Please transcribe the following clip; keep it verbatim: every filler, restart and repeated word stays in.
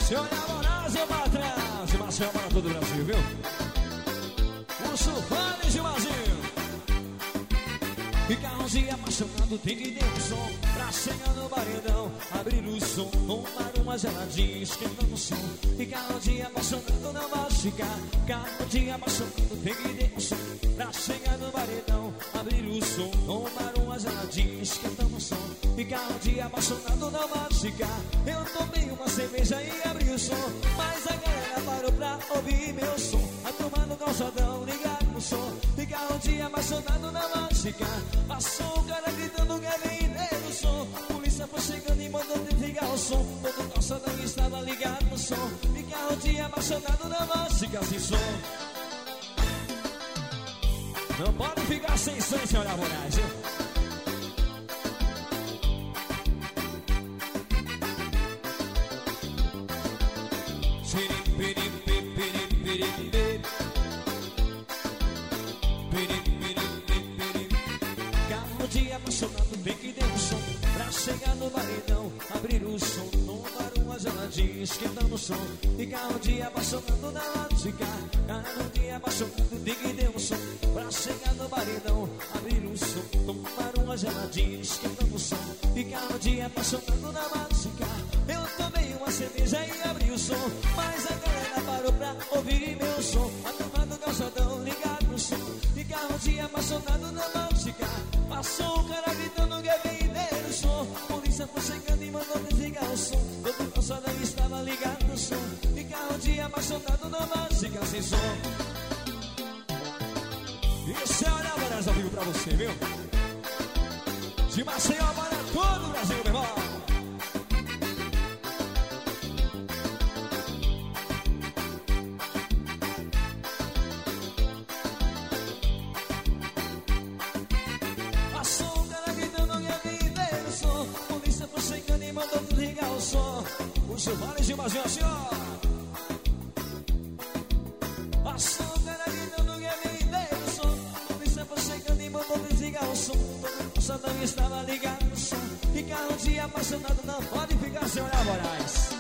Se olhar Moraes, eu pra trás. Marcel para todo o Brasil, viu? O Sulfane de Mazinho. E carrozinho apaixonado tem que ter um som pra chegar no paredão, abrir o som, tomar uma geladinha, esquentando o som. E carrozinho apaixonado não vai ficar. Carrozinho apaixonado tem que ter um som pra chegar no paredão, abrir o som, tomar uma geladinha, esquentando o som. E carrozinho apaixonado não vai ficar. Eu tomei uma cerveja e abri o som, mas a galera parou pra ouvir meu som. A turma no calçadão ligado no som. E carrozinho apaixonado não vai ficar. Passou o cara gritando que vem no som. Polícia foi chegando e mandou desligar o som. Todo o calçadão estava ligado no som. E carrozinho apaixonado não vai ficar sem som. Não pode ficar sem som, senhora Moraes, viu? Carrozinho apaixonado tem que ter um som pra chegar no paredão, abrir o som, tomar uma geladinha, esquentando o som. E carrozinho apaixonado não vai ficar. Carrozinho apaixonado tem que ter um som pra chegar no paredão, abrir o som, tomar uma geladinha, esquentando o som. E carrozinho apaixonado não vai ficar. Eu tomei uma cerveja e abri o som, mas a galera parou pra ouvir meu som. A turma do calçadão ligado no som. E carrozinho apaixonado não vai ficar. Passou o cara gritando que é vender o som. Polícia foi chegando e mandou desligar o som. Todo o calçadão estava ligado no som. E carrozinho apaixonado não vai ficar sem som. Isso é Olhar Moraes ao vivo pra você, viu? De Maceió para todo o Brasil, meu irmão. Mandou desligar o som. O Giovanni de Mazinho assim, ó. Passou o cara gritando que me deu o som. A polícia foi chegando e mandou desligar o som. Todo o calçadão estava ligado no som. E carrozinho apaixonado não pode ficar sem Olhar Moraes.